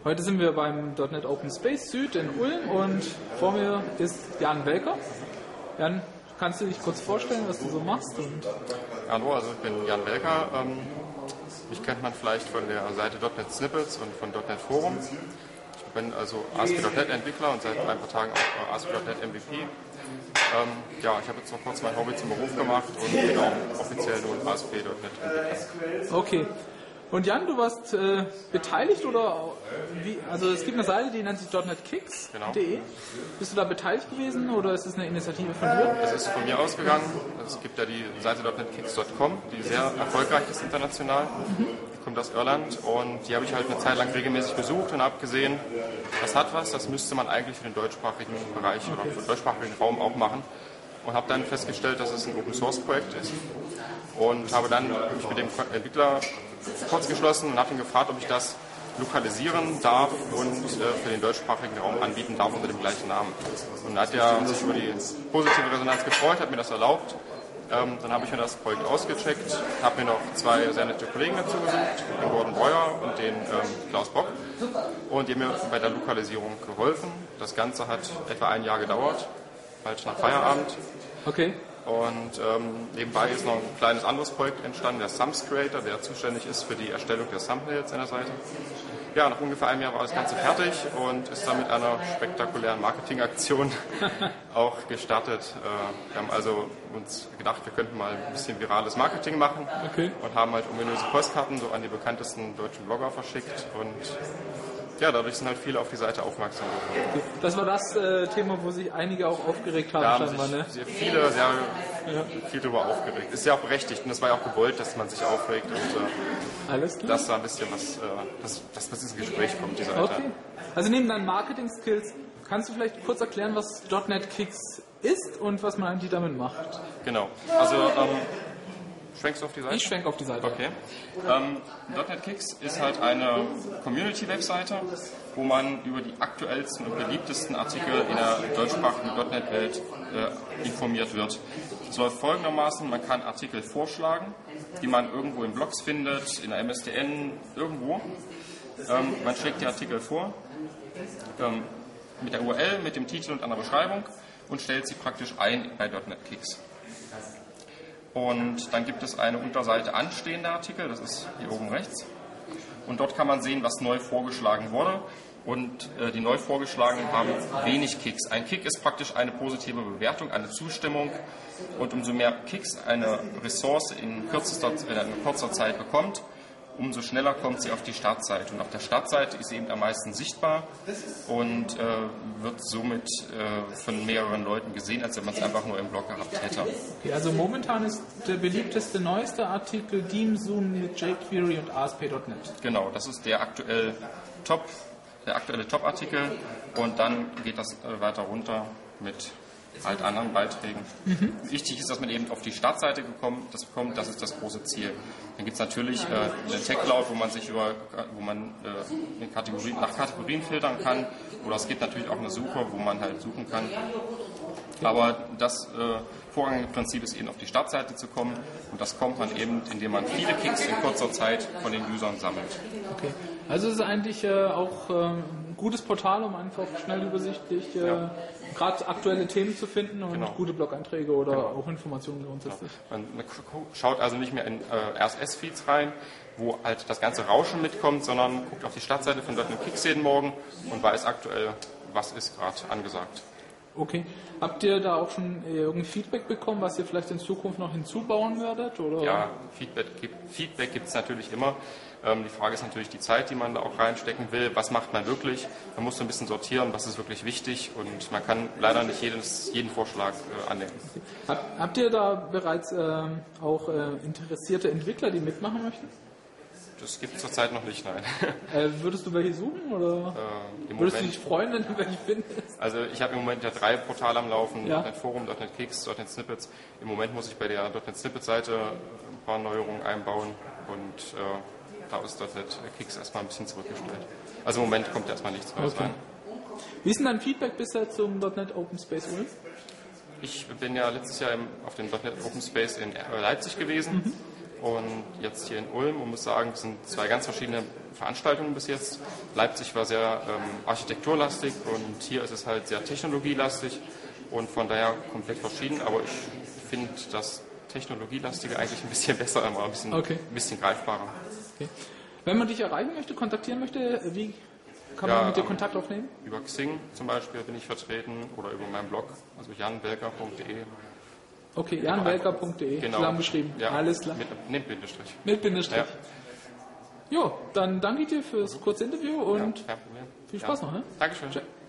Heute sind wir beim .NET Open Space Süd in Ulm und vor mir ist Jan Welker. Jan, kannst du dich kurz vorstellen, was du so machst? Hallo, also ich bin Jan Welker. Mich kennt man vielleicht von der Seite .NET Snippets und von .NET Forum. Ich bin also ASP.NET Entwickler und seit ein paar Tagen auch ASP.NET MVP. Ich habe jetzt noch kurz mein Hobby zum Beruf gemacht und bin auch offiziell nun ASP.NET Entwickler. Okay. Und Jan, du warst beteiligt oder wie? Also es gibt eine Seite, die nennt sich .NETKicks.de. Genau. Bist du da beteiligt gewesen oder ist es eine Initiative von dir? Es ist von mir ausgegangen. Es gibt ja die Seite .NETKicks.com, die sehr erfolgreich ist international. Die kommt aus Irland und die habe ich halt eine Zeit lang regelmäßig besucht und habe gesehen, das hat was, das müsste man eigentlich für den deutschsprachigen Bereich oder für den deutschsprachigen Raum auch machen. Und habe dann festgestellt, dass es ein Open-Source-Projekt ist und habe dann mich mit dem Entwickler kurz geschlossen und habe ihn gefragt, ob ich das lokalisieren darf und für den deutschsprachigen Raum anbieten darf unter dem gleichen Namen. Und dann hat er sich über die positive Resonanz gefreut, hat mir das erlaubt. Dann habe ich mir das Projekt ausgecheckt, habe mir noch zwei sehr nette Kollegen dazu gesucht, den Gordon Breuer und den Klaus Bock. Und die haben mir bei der Lokalisierung geholfen. Das Ganze hat etwa ein Jahr gedauert, halt nach Feierabend. Okay. Und nebenbei ist noch ein kleines anderes Projekt entstanden, der Thumbs Creator, der zuständig ist für die Erstellung der Thumbnails an der Seite. Ja, nach ungefähr einem Jahr war das Ganze fertig und ist dann mit einer spektakulären Marketingaktion auch gestartet. Wir haben also uns gedacht, wir könnten mal ein bisschen virales Marketing machen und haben halt ominöse Postkarten so an die bekanntesten deutschen Blogger verschickt und ja, dadurch sind halt viele auf die Seite aufmerksam geworden. Das war das Thema, wo sich einige auch aufgeregt haben. Da haben sich viele viel darüber aufgeregt. Ist ja auch berechtigt und es war ja auch gewollt, dass man sich aufregt und alles klar. dass da ein bisschen was, dass ins Gespräch kommt, die Seite. Okay. Also neben deinen Marketing-Skills, kannst du vielleicht kurz erklären, was .NETKicks ist und was man eigentlich damit macht? Genau. Also schwenkst du auf die Seite? Ich schwenke auf die Seite. Okay. .NETKicks ist halt eine Community-Webseite, wo man über die aktuellsten und beliebtesten Artikel in der deutschsprachigen .NET-Welt informiert wird. Es läuft folgendermaßen, man kann Artikel vorschlagen, die man irgendwo in Blogs findet, in der MSDN, irgendwo. Man schlägt die Artikel vor, mit der URL, mit dem Titel und einer Beschreibung und stellt sie praktisch ein bei .NETKicks. Und dann gibt es eine Unterseite anstehende Artikel, das ist hier oben rechts. Und dort kann man sehen, was neu vorgeschlagen wurde. Und die neu vorgeschlagenen haben wenig Kicks. Ein Kick ist praktisch eine positive Bewertung, eine Zustimmung. Und umso mehr Kicks eine Ressource in kurzer Zeit bekommt, umso schneller kommt sie auf die Startseite. Und auf der Startseite ist sie eben am meisten sichtbar und wird somit von mehreren Leuten gesehen, als wenn man es einfach nur im Blog gehabt hätte. Okay, also momentan ist der beliebteste, neueste Artikel DiemZoom mit jQuery und ASP.NET. Genau, das ist der aktuelle Top-Artikel und dann geht das weiter runter mit halt anderen Beiträgen. Wichtig ist, dass man eben auf die Startseite kommt, das ist das große Ziel. Dann gibt es natürlich eine Tech-Cloud, wo man nach Kategorien filtern kann, oder es gibt natürlich auch eine Suche, wo man halt suchen kann. Aber das vorrangige Prinzip ist eben auf die Startseite zu kommen und das kommt man eben, indem man viele Kicks in kurzer Zeit von den Usern sammelt. Okay, also es ist eigentlich auch ein gutes Portal, um einfach schnell übersichtlich gerade aktuelle Themen zu finden und gute Blog-Einträge oder auch Informationen grundsätzlich. Ja. Man schaut also nicht mehr in RSS-Feeds rein, wo halt das ganze Rauschen mitkommt, sondern guckt auf die Startseite von .NETKicks jeden Morgen und weiß aktuell, was ist gerade angesagt. Okay. Habt ihr da auch schon irgendein Feedback bekommen, was ihr vielleicht in Zukunft noch hinzubauen werdet? Oder? Ja, Feedback gibt es natürlich immer. Die Frage ist natürlich die Zeit, die man da auch reinstecken will. Was macht man wirklich? Man muss so ein bisschen sortieren, was ist wirklich wichtig und man kann leider nicht jeden Vorschlag annehmen. Okay. Habt ihr da bereits auch interessierte Entwickler, die mitmachen möchten? Das gibt es zurzeit noch nicht, nein. Würdest du welche suchen oder würdest du dich freuen, wenn du welche findest? Also ich habe im Moment ja 3 Portale am Laufen, .NET Forum, .NETKicks, .NET Snippets. Im Moment muss ich bei der .NET Snippets Seite ein paar Neuerungen einbauen und da ist .NETKicks erstmal ein bisschen zurückgestellt. Also im Moment kommt erstmal nichts Neues rein. Wie ist denn dein Feedback bisher zum .NET Open Space Ulm? Ich bin ja letztes Jahr auf dem .NET Open Space in Leipzig gewesen. und jetzt hier in Ulm und muss sagen, es sind zwei ganz verschiedene Veranstaltungen bis jetzt. Leipzig war sehr architekturlastig und hier ist es halt sehr technologielastig und von daher komplett verschieden, aber ich finde das Technologielastige eigentlich ein bisschen besser, aber ein bisschen greifbarer. Okay. Wenn man dich erreichen möchte, kontaktieren möchte, wie kann man mit dir Kontakt aufnehmen? Über Xing zum Beispiel bin ich vertreten oder über meinen Blog, also janwelker.de. Okay, janwelker.de, genau. Zusammengeschrieben. Ja, alles klar. Mit Bindestrich. Mit Bindestrich. Ja. Jo, dann danke ich dir fürs kurze Interview und kein Problem. viel Spaß noch. Ne? Dankeschön.